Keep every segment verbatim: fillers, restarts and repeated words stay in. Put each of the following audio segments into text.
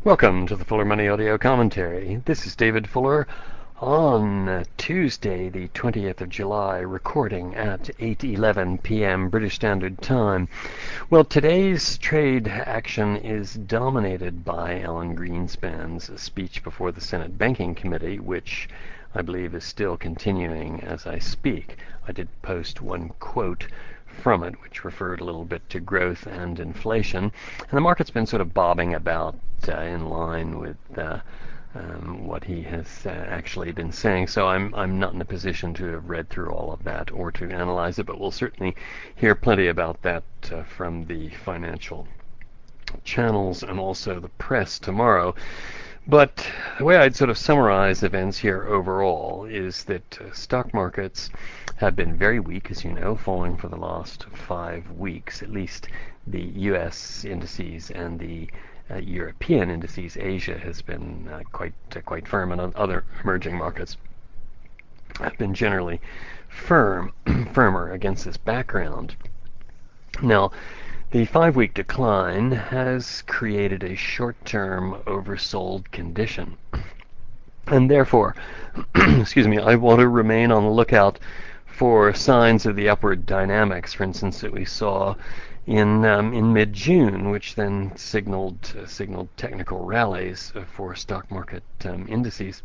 Welcome to the Fuller Money Audio Commentary. This is David Fuller on Tuesday, the twentieth of July, recording at eight eleven p m British Standard Time. Well, today's trade action is dominated by Alan Greenspan's speech before the Senate Banking Committee, which I believe is still continuing as I speak. I did post one quote from it, which referred a little bit to growth and inflation. And the market's been sort of bobbing about uh, in line with uh, um, what he has uh, actually been saying. So I'm I'm not in a position to have read through all of that or to analyze it, but we'll certainly hear plenty about that uh, from the financial channels and also the press tomorrow. But the way I'd sort of summarize events here overall is that uh, stock markets have been very weak, as you know, falling for the last five weeks. At least the U S indices and the uh, European indices. Asia has been uh, quite uh, quite firm, and other emerging markets have been generally firm, firmer against this background. Now, the five-week decline has created a short-term oversold condition. And therefore, excuse me, I want to remain on the lookout for signs of the upward dynamics, for instance, that we saw in um, in mid-June, which then signaled uh, signaled technical rallies for stock market um, indices.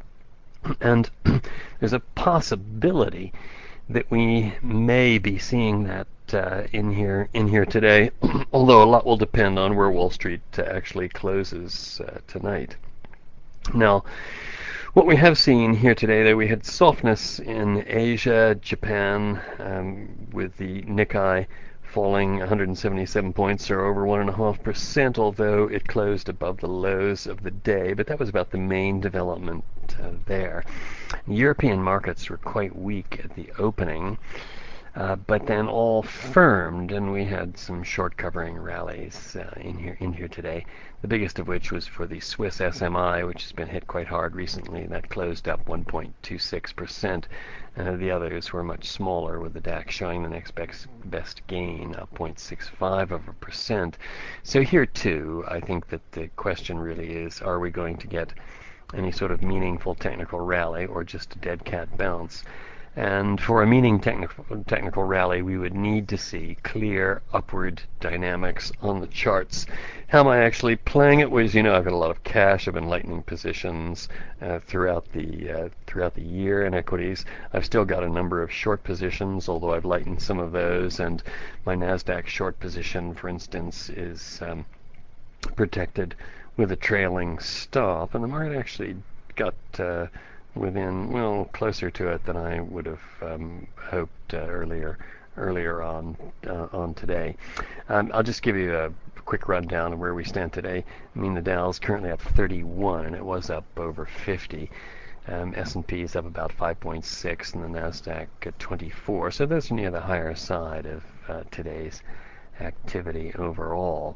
And there's a possibility that we may be seeing that uh, in here in here today, although a lot will depend on where Wall Street uh, actually closes uh, tonight. Now, what we have seen here today, though, we had softness in Asia, Japan, um, with the Nikkei falling one hundred seventy-seven points, or over one point five percent, although it closed above the lows of the day. But that was about the main development uh, there. European markets were quite weak at the opening, uh, but then all firmed, and we had some short covering rallies uh, in here in here today. The biggest of which was for the Swiss S M I, which has been hit quite hard recently. That closed up one point two six percent. Uh, the others were much smaller, with the DAX showing the next best, best gain, up zero point six five of a percent. So here too, I think that the question really is: are we going to get any sort of meaningful technical rally, or just a dead cat bounce? And for a meaning technical technical rally, we would need to see clear upward dynamics on the charts. How am I actually playing it? Well, as you know, I've got a lot of cash. I've been lightening positions uh, throughout the uh, throughout the year in equities. I've still got a number of short positions, although I've lightened some of those. And my NASDAQ short position, for instance, is um, protected with a trailing stop, and the market actually got uh, within, well, closer to it than I would have um, hoped uh, earlier earlier on uh, on today. Um, I'll just give you a quick rundown of where we stand today. I mean, the Dow's currently up thirty-one. It was up over fifty. Um, S and P is up about five point six, and the NASDAQ at twenty-four. So those are near the higher side of uh, today's activity overall.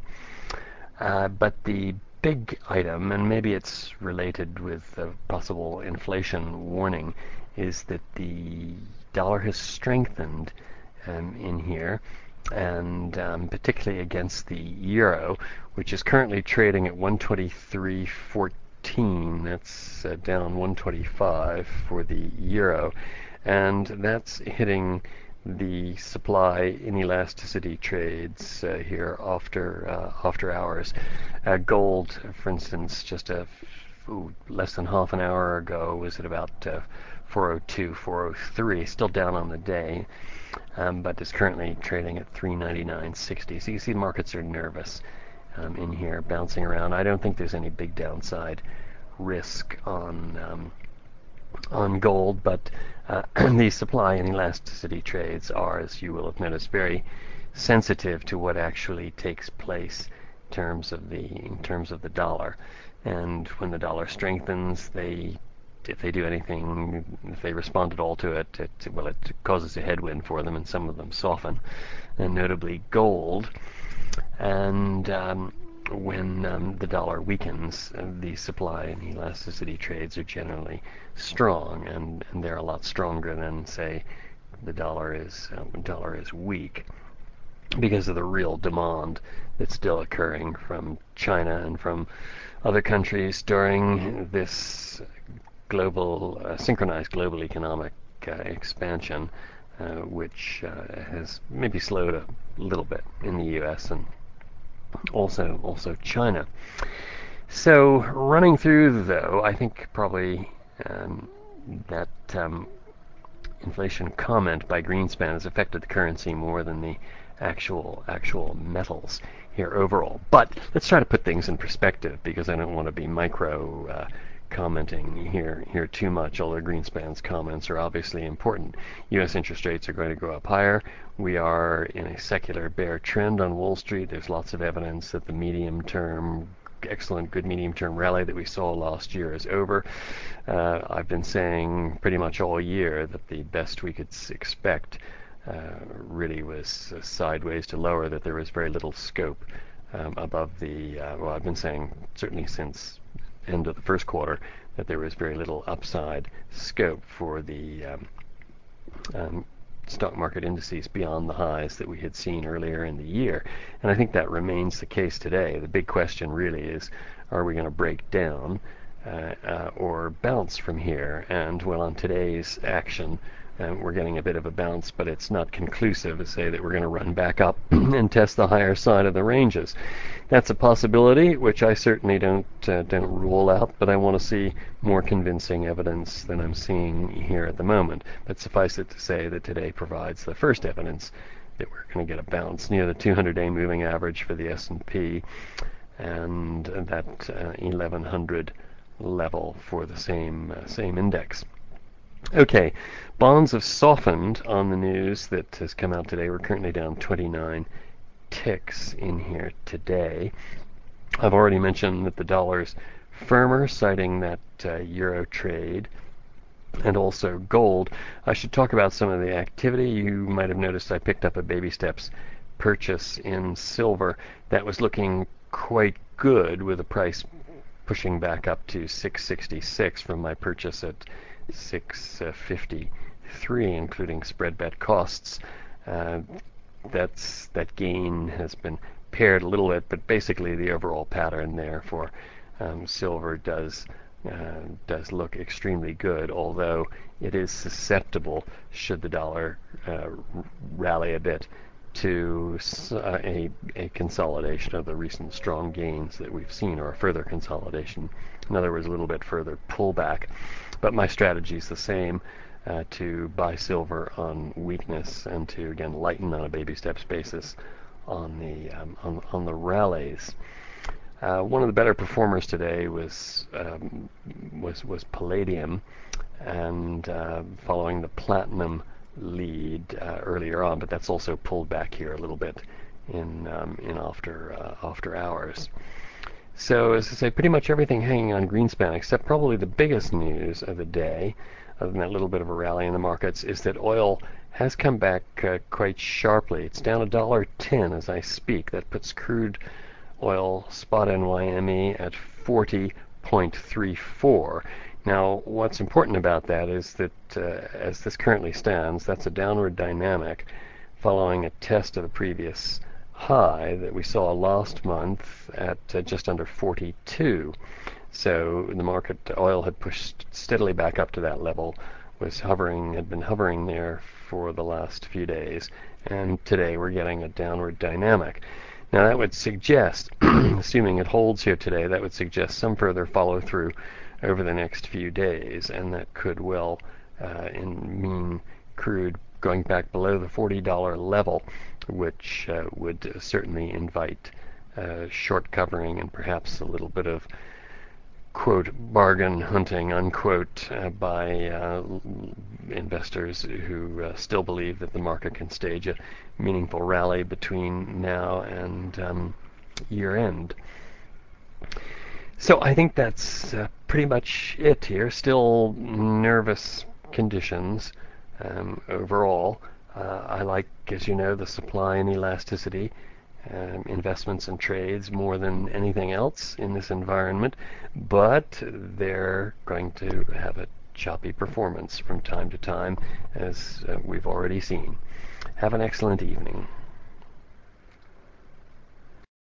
Uh, but the big item, and maybe it's related with a possible inflation warning, is that the dollar has strengthened um, in here, and um, particularly against the euro, which is currently trading at one twenty-three fourteen. That's uh, down one twenty-five for the euro, and that's hitting the supply inelasticity trades uh, here after uh, after hours. Uh, gold, for instance, just a ooh, less than half an hour ago was at about uh, four oh two, four oh three, still down on the day, um, but is currently trading at three ninety-nine sixty. So you see, markets are nervous um, in here, bouncing around. I don't think there's any big downside risk on um, on gold, but uh, the supply and elasticity trades are, as you will have noticed, very sensitive to what actually takes place in terms of the in terms of the dollar. And when the dollar strengthens, they if they do anything, if they respond at all to it, it well, it causes a headwind for them, and some of them soften, and notably gold. And um, when um, the dollar weakens, uh, the supply and elasticity trades are generally strong, and, and they're a lot stronger than, say, the dollar is uh, dollar is weak. because of the real demand that's still occurring from China and from other countries during this global, uh, synchronized global economic uh, expansion, uh, which uh, has maybe slowed a little bit in the U S and also also China. So running through, though, I think probably um, that um, inflation comment by Greenspan has affected the currency more than the actual actual metals here overall. But let's try to put things in perspective, because I don't want to be micro uh, commenting here here too much, although Greenspan's comments are obviously important. U S interest rates are going to go up higher. We are in a secular bear trend on Wall Street. There's lots of evidence that the medium term excellent good medium term rally that we saw last year is over. Uh, I've been saying pretty much all year that the best we could expect uh, really was uh, sideways to lower, that there was very little scope um, above the, uh, well, I've been saying certainly since end of the first quarter that there was very little upside scope for the um, um, stock market indices beyond the highs that we had seen earlier in the year. And I think that remains the case today. The big question really is, are we going to break down uh, uh, or bounce from here? And well, on today's action, uh, we're getting a bit of a bounce, but it's not conclusive to say that we're going to run back up and test the higher side of the ranges. That's a possibility, which I certainly don't uh, don't rule out, but I want to see more convincing evidence than I'm seeing here at the moment. But suffice it to say that today provides the first evidence that we're going to get a bounce near the two hundred day moving average for the S and P, and that uh, eleven hundred level for the same uh, same index. Okay, bonds have softened on the news that has come out today. We're currently down twenty-nine ticks in here today. I've already mentioned that the dollar's firmer, citing that uh, euro trade, and also gold. I should talk about some of the activity. You might have noticed I picked up a baby steps purchase in silver that was looking quite good, with the price pushing back up to six sixty-six from my purchase at six fifty-three, including spread bet costs. Uh, that's that gain has been paired a little bit, but basically the overall pattern there for um, silver does uh, does look extremely good, although it is susceptible, should the dollar uh, rally a bit, to uh, a, a consolidation of the recent strong gains that we've seen, or a further consolidation. In other words, a little bit further pullback. But my strategy is the same. Uh, to buy silver on weakness, and to again lighten on a baby steps basis on the um, on, on the rallies. Uh, one of the better performers today was um, was was palladium, and uh, following the platinum lead uh, earlier on, but that's also pulled back here a little bit in um, in after uh, after hours. So as I say, pretty much everything hanging on Greenspan, except probably the biggest news of the day, other than that little bit of a rally in the markets, is that oil has come back uh, quite sharply. It's down a dollar ten as I speak. That puts crude oil spot N Y M E at forty point three four. Now, what's important about that is that uh, as this currently stands, that's a downward dynamic following a test of the previous high that we saw last month at uh, just under forty-two. So the market, oil had pushed steadily back up to that level, was hovering, had been hovering there for the last few days, and today we're getting a downward dynamic. Now that would suggest, assuming it holds here today, that would suggest some further follow through over the next few days, and that could well uh, in mean crude going back below the forty dollar level, which uh, would uh, certainly invite uh, short covering and perhaps a little bit of quote bargain hunting unquote uh, by uh, investors who uh, still believe that the market can stage a meaningful rally between now and um, year end. So I think that's uh, pretty much it here. Still nervous conditions um, overall. Uh, I like, as you know, the supply and elasticity um, investments and trades more than anything else in this environment, but they're going to have a choppy performance from time to time, as uh, we've already seen. Have an excellent evening.